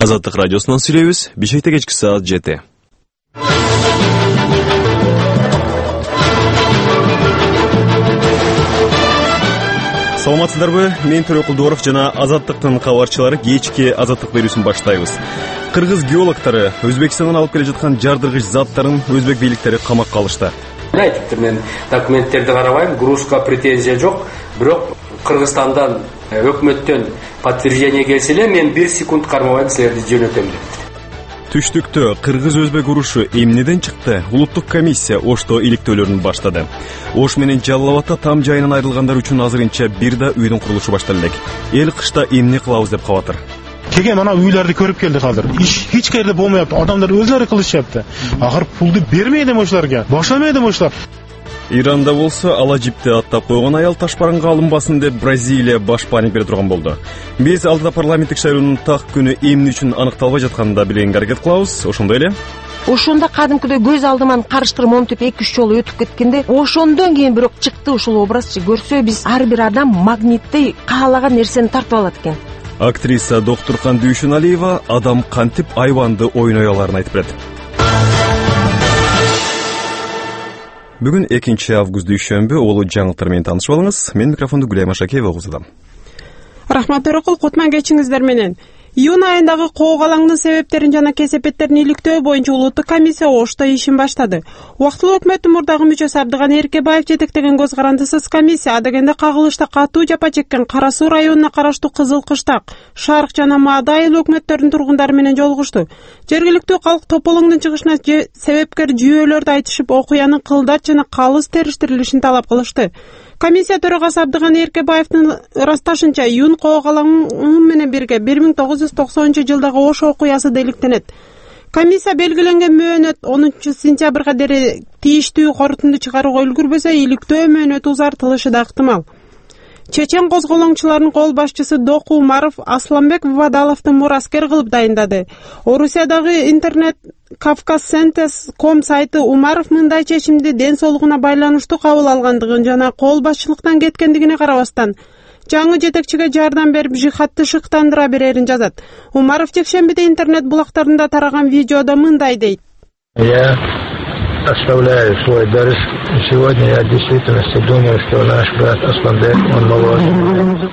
Азаттык радиосунан сүйлөйбүз. Бишкекте кечки саат 7. Саламатсыздарбы? Мен Төрөкул Дооров жана Азаттыктын кабарчылары кечки Азаттык берүүсүн баштайбыз. Кыргыз геологдору Өзбекстандан алып келе жаткан жардыргыч заттарын өзбек бийликтери камакка алышты. Айтыптыр, мен документтерди карабайм, грузга претензия жок, бирок Кыргызстандан өкмөттөн подтверждение келсе эле мен 1 секунд кармабайм, силерди жөнөтөм деп. Түштүктө Кыргыз-Өзбек урушу эмнеден чыкты? Улуттук комиссия Ошто иликтөөлөрүн баштады. Ош менен Жалал Абадта там жайынан айрылгандар үчүн азырынча бир да үйдүн курулушу башталды элек. Эл кышта эмне кылабыз деп кабатыр. Келген ана үйлерди көрүп келдик азыр. Эч жерде болмояпты. Адамдар өзлөрү кылышыпты. Акыр пулду бермейди ошолорго. Башламайды ошолор. Иранда болсо ала жипти аттап койгон аял ташбаранга алынбасын деп Бразилия баш паник бере турган болду. Биз алдыда парламенттик шайлоонун так күнү эмне үчүн аныкталбай жатканын да билгенге аракет кылабыз. Ошондой эле. Ошондо кадимкидей көз алдыман карыштырып монтип 2-3 жолу өтүп кеткенде, ошондон кийин бирок чыкты ушул образчы. Көрсө биз ар бир адам магниттей каалаган нерсени тартып алат экен. Актриса Доктуркан Дүйшүналиева адам кантип айбанды ойной аларын айтып берет. Бүгүн 2 август дүйшөмбү, улуу жаңылыктар менен таанышып алыңыз. Мен микрофонду Гүлай Машакеева угузудам. Рахмат Төрөкул, кутман кечиңиздер менен. Июнь айындагы коогалаңдын себептерин жана кесепеттерин иликтөө боюнча улуттук комиссия Ошто ишин баштады. Убактылуу өкмөттүн мурдагы мүчөсү Абдыган Эркебаев жетектеген көз карандысыз комиссия адегенде кагылышта катуу жапа чеккен Кара Суу районуна караштуу Кызыл Кыштак, Шарк жана Маадайыл өкмөттөрүнүн тургундары менен жолугушту. Жергиликтүү калк тополоңдун чыгышына себепкер жүйөлөрдү айтышып, окуянын кылдат жана калыс териштирилишин талап кылышты. Комиссия төрагасы Абдыган Эркебаевдин ырасташынча, июнь коогалаңы менен бирге 1990-жылдагы Ош окуясы да иликтенет. Комиссия белгиленген мөөнөт 10-сентябрга дейин тийиштүү корутунду чыгарууга үлгүрбөсө, иликтөө мөөнөтү узартылышы да ыктымал. Чечен козголоңчуларынын кол башчысы Доку Умаров Асланбек Вадаловду мураскер кылып дайындады. Орусиядагы интернет Kavkazsentes.com сайты Умаров мындай чечимди ден соолугуна байланыштуу кабыл алгандыгын жана кол башчылыктан кеткендигине карабастан, жаңы жетекчиге жардам берип, жихадты шыктандыра берерин жазат. Умаров жекшембиде интернет булактарында тараган видеодо мындай дейт. Оставляю свой дарс. Сегодня я в действительности думаю, что наш брат Асланбек, он молод.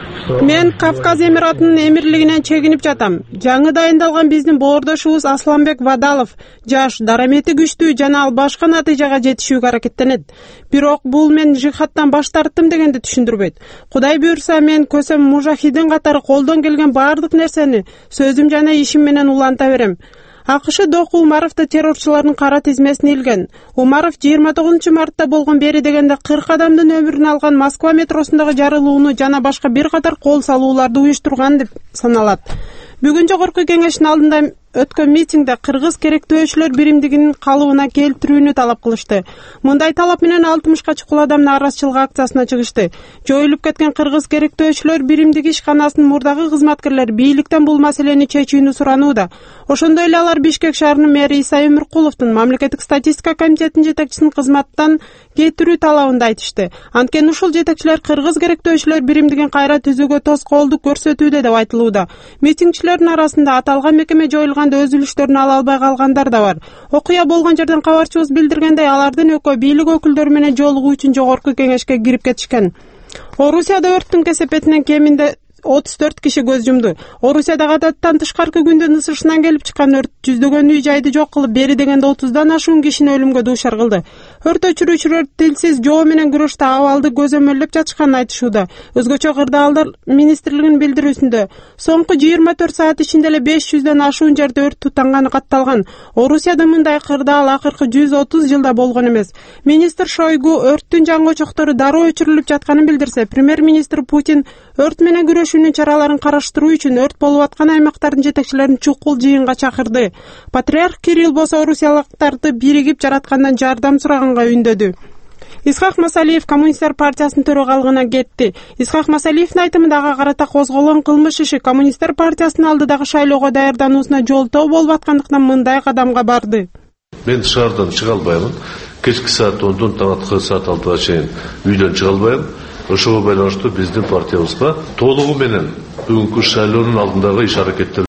Мен Кавказ Эмиратынын эмирлигинен чегинип жатам. Жаңы дайындалган биздин боордошубуз Асланбек Вадалов жаш, дарамети күчтүү жана ал башка натыйжага жетишүүгө аракеттенет. Бирок бул мен жихадтан баш тарттым дегенди түшүндүрбөйт. Кудай буйрса, мен көсөм мужахидин катары колдон келген баардык нерсени сөзүм жана ишим менен уланта берем. АКШ Доку Умаровду террорчулардын кара тизмесине илген. Умаров 29 мартта болгон бери дегенде 40 адамдын өмүрүн алган Москва метросундагы жарылууну жана башка бир катар кол салууларды уюштурган деп саналат. Бүгүн жогорку кеңештин алдында өткөн митингде кыргыз керектөөчүлөр биримдигинин калыбына келтирүүнү талап кылышты. Мындай талап менен 60га чукул адам нааразычылык акциясына чыгышты. Жоюлуп кеткен кыргыз керектөөчүлөр биримдиги ишканасынын мурдагы кызматкерлери бийликтен бул маселени чечүүнү суранууда. Ошондой эле алар Бишкек шаарынын мэри Иса Өмүркуловдун мамлекеттик статистика комитетинин жетекчисин кызматтан кетирүү талабында айтышты. Анткени ушул жетекчилер кыргыз керектөөчүлөр биримдигин кайра түзүүгө тоскоолдук көрсөтүүдө деп айтылууда. Митингчилердин арасында аталган мекеме жоюлганда өз үлүштөрүн ала албай калгандар да бар. Окуя болгон жерден кабарчыбыз билдиргендей, алардын экөө бийлик өкүлдөрү менен жолугуу үчүн жогорку кеңешке кирип кетишкен. Орусияда өрттүн кесепетинен кеминде 34 киши көз жумду. Орусияда адаттан тышкаркы күндүн ысышынан келип чыккан өрт жүздөгөн үй жайды жок кылып, бери дегенде 30дан ашуун кишини өлүмгө дуушар кылды. Өрт өчүрүүчүлөр тилсиз жоо менен күрөштө абалды көзөмөлдөп жатышканын айтышууда. Өзгөчө Кырдаалдар министрлигинин билдирүүсүндө соңку 24 саат ичинде эле 500дөн ашуун жерде өрт тутанганы катталган. Орусияда мындай кырдаал акыркы 130 жылда болгон эмес. Министр Шойгу өрттүн жаңы очоктору дароо өчүрүлүп жатканын билдирсе, премьер-министр Путин өрт менен күрөшүүнүн чараларын караштыруу үчүн өрт болуп аткан аймактардын жетекчилерин чукул жыйынга чакырды. Патриарх Кирилл болсо орусиялыктарды биригип жараткандан жардам сураганга үндөдү. Исхак Масалиев Коммунисттер партиясынын төрагалыгына кетти. Исхак Масалиевдин айтымында ага карата козголгон кылмыш иши Коммунисттер партиясынын алдыдагы шайлоого даярдануусуна жолтоо болуп аткандыктан мындай кадамга барды. Мен шаардан чыга албаймын. Кечки саат 10-дон таңаткы саат 6-га чейин үйдөн чыга албайм. Ошого байланыштуу биздин партиябызга толугу менен бүгүнкү шайлоонун алдындагы иш аракеттер